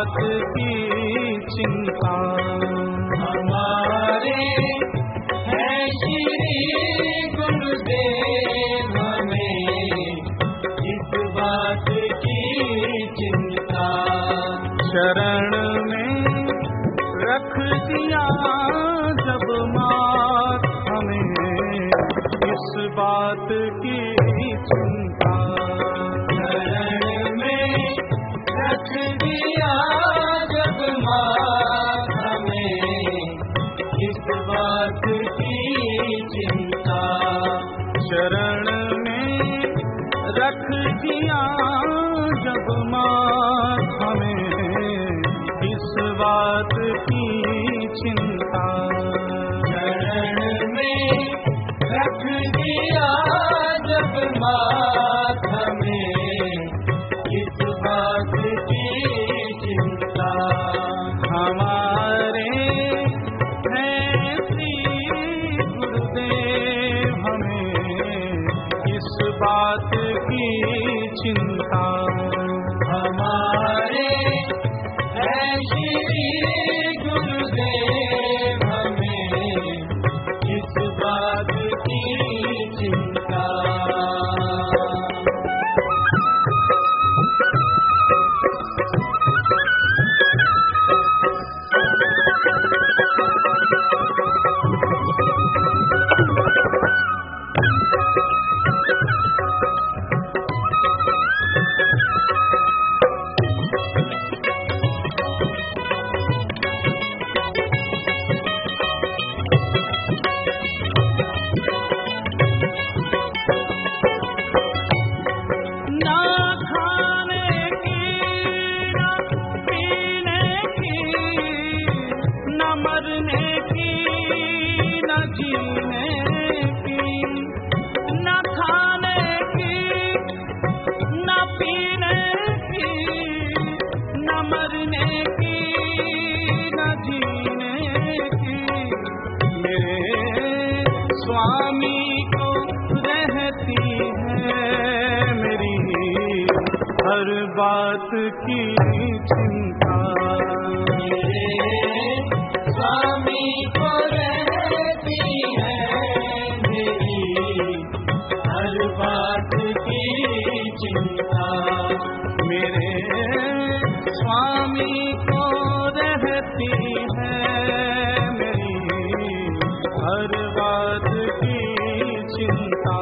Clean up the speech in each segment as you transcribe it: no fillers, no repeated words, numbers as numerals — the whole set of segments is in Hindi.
बात की चिंता हमारे हैं श्री गुरुदेव, हमें इस बात की चिंता। शरण में रख दिया जब मात हमें इस बात की चिंता। शरण में रख दिया जब मात हमें इस बात की चिंता। शरण में रख दिया जब मात हमें इस बात की चिंता। शरण में रख दिया जब मात हमें इस बात की चिंता। हमारे हैं श्री गुरुदेव, हमें इस बात की चिंता। हमारे हैं श्री गुरुदेव, हमें इस बात की चिंता। ना खाने की ना पीने की, न मरने की न जीने की। न खाने की न पीने की, न मरने की न जीने की। मेरे स्वामी को रहती है मेरी हर बात की चिंता। मेरे स्वामी को रहती है मेरी हर बात की चिंता। मेरे स्वामी को रहती है मेरी हर बात की चिंता।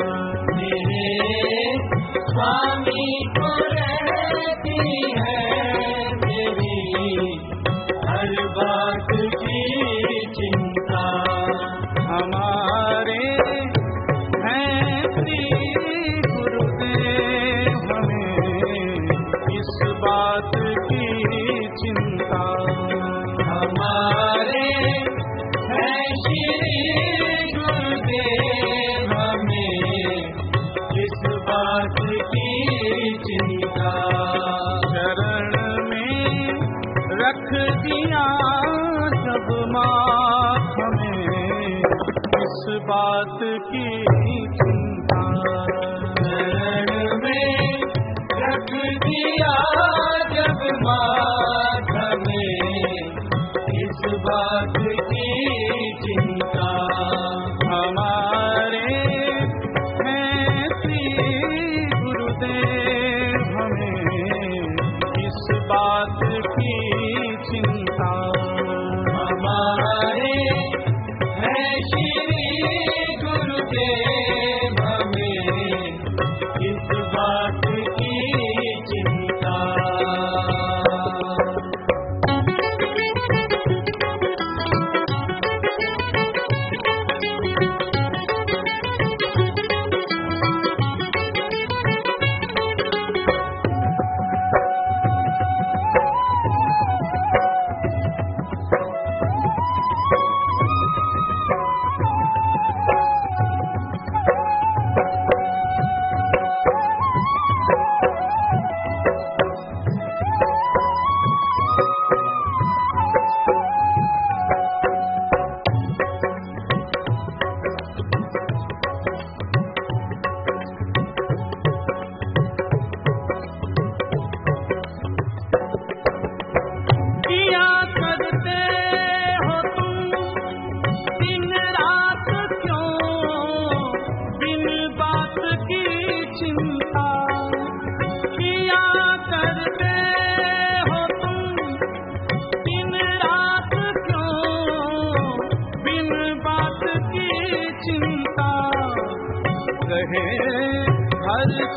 मेरे स्वामी को रहती है मेरी हर बात की चिंता। हमारे हैं श्री गुरुदेव, हमें इस बात की चिंता। हमारे हैं श्री गुरुदेव, हमें इस बात की चिंता। शरण में रख दिया जब मात हमें इस बात की चिंता। शरण में रख दिया जब मात हमें इस बात की चिंता। हमारे हैं श्री गुरुदेव,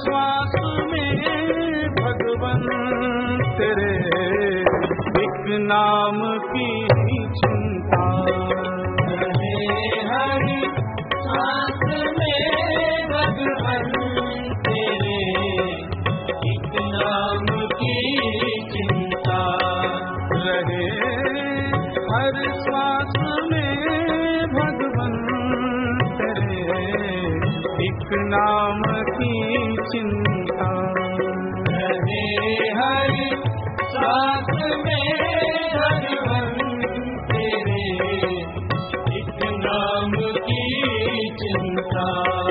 श्वास में भगवन तेरे एक नाम की चिंता रहे हर सांस में भगवन तेरे एक नाम की चिंता रहे हर श्वास में भगवन तेरे एक नाम की चिंता रहे हर सांस में भगवन तेरे एक नाम की चिंता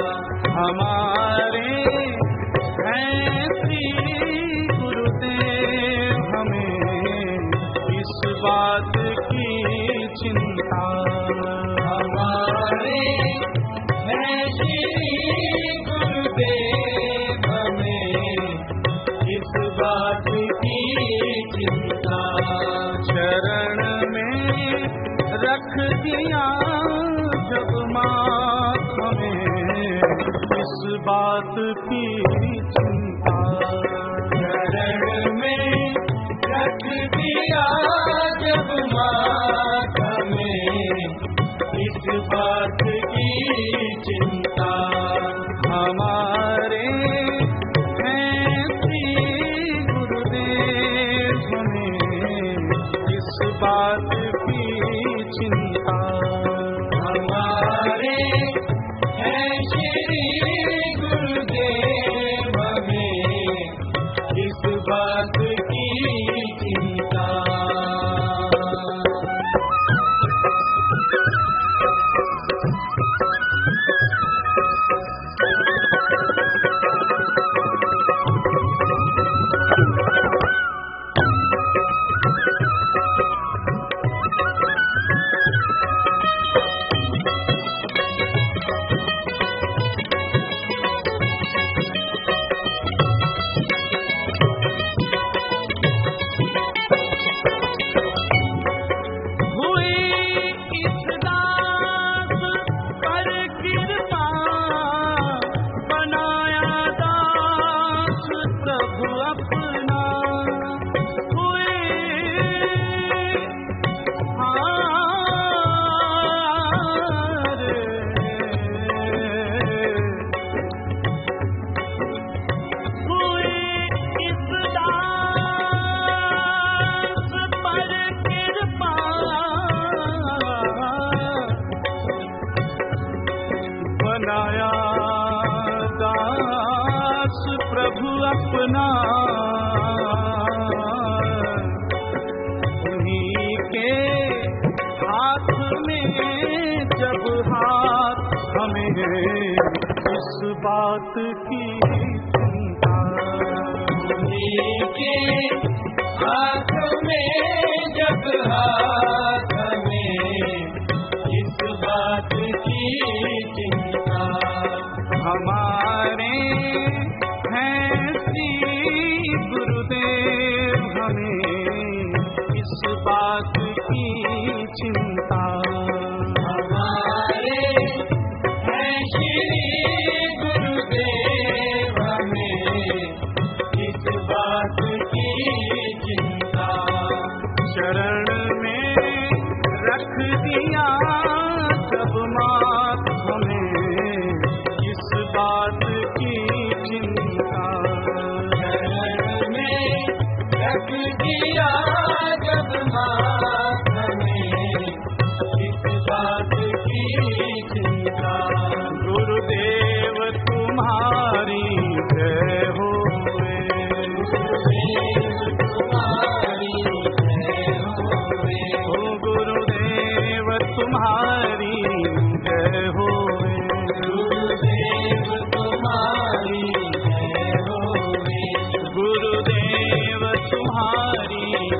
हमारे हैं श्री गुरुदेव हमें इस बात की चिंता हमारे हैं श्री गुरुदेव हमें इस बात की चिंता शरण में रख दिया जब मात हमें इस बात की चिंता शरण में रख दिया जब मात हमें इस बात की चिंता हमारे हैं श्री गुरुदेव हमें इस बात की चिंता हमारे हैं श्री गुरुदेव हमें इस बात की चिंता अपना उन्हीं के हाथ में जब हाथ हमें इस बात की चिंता उन्हीं के हाथ में जब हाथ हमें इस बात की चिंता हमारे हैं श्री गुरुदेव हमें इस बात की चिंता हमारे हैं श्री गुरुदेव हमें इस बात की चिंता शरण में रख दिया सब मात हमें इस बात की चिंता शरण में रख दिया जब मात हमें इस बात की चिंता गुरुदेव तुम्हारी जय होवे गुरुदेव तुम्हारी जय होवे ओ गुरुदेव तुम्हारी जय होवे गुरुदेव तुम्हारी जय होवे गुरुदेव तुम्हारी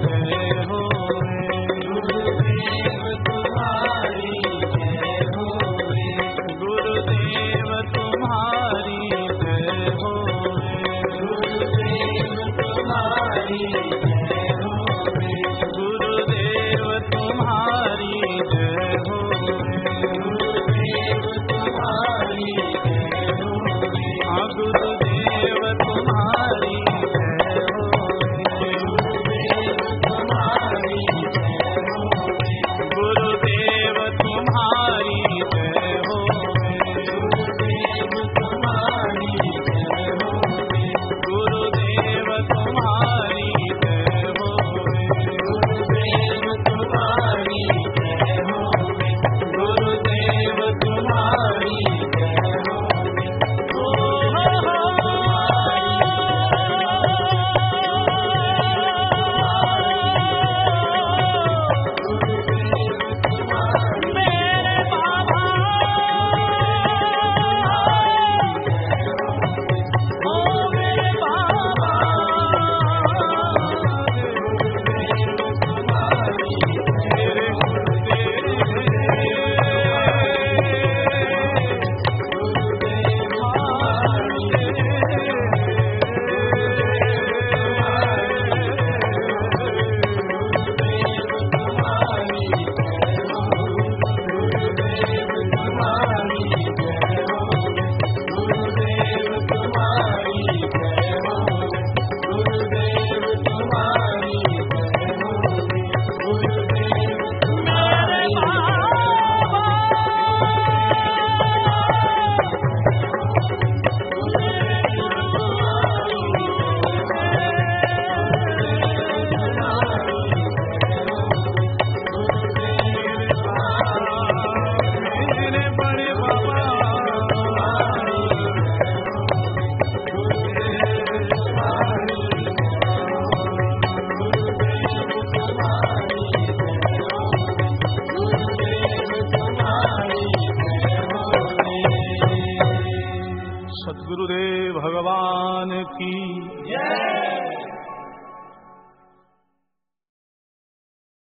बड़े बाबा सद्गुरुदेव भगवान की जय।